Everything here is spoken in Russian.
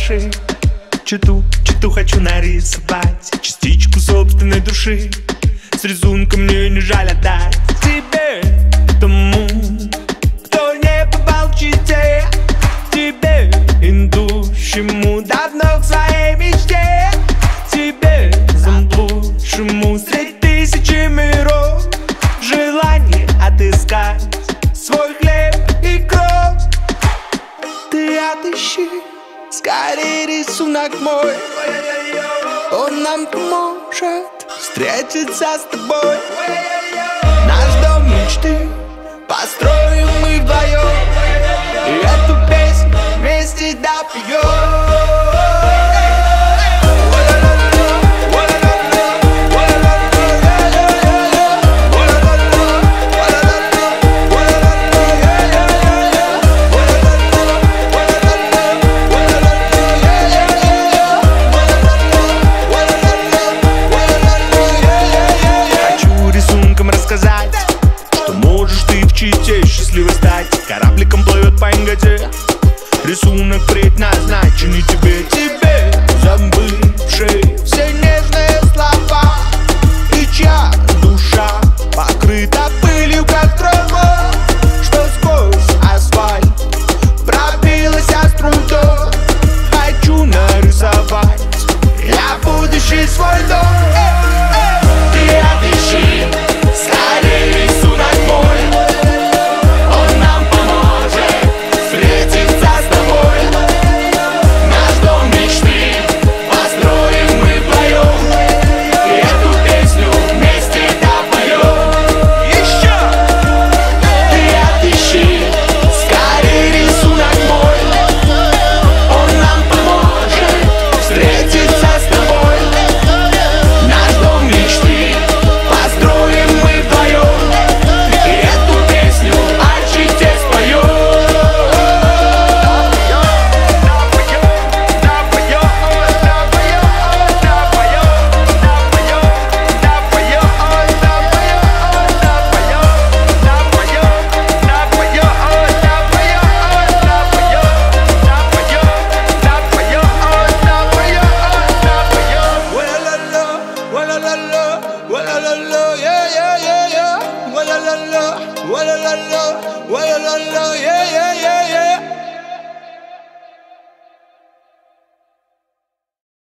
нашей. Читу хочу нарисовать частичку собственной души. С рисунком мне не жаль отдать тебе, тому, кто не попал в чите. Тебе, идущему давно к своей мечте. Тебе, заблудшему среди тысячи миров. Желание отыскать свой хлеб и кровь. Ты отыщи скорее рисунок мой. Он нам поможет встретиться с тобой. Наш дом мечты построим мы вдвоем, и эту песню вместе допьем. Что можешь ты в чите счастливо стать. Корабликом плывет по Ингоде. Рисунок предназначен и тебе, забывший все нежные слова, и чья душа покрыта пылью, как трава, что сквозь асфальт пробилась струнка. Хочу нарисовать я будущий свой дом. Ты отыщи скорее рисунок мой. Он нам поможет встретиться с тобой. Наш дом мечты построим мы вдвоем, и эту песню вместе допоем. Еще! Ты отыщи скорее рисунок мой. Он нам поможет встретиться с тобой. Наш дом мечты построим мы вдвоем, и эту песню о чите споем. Yeah.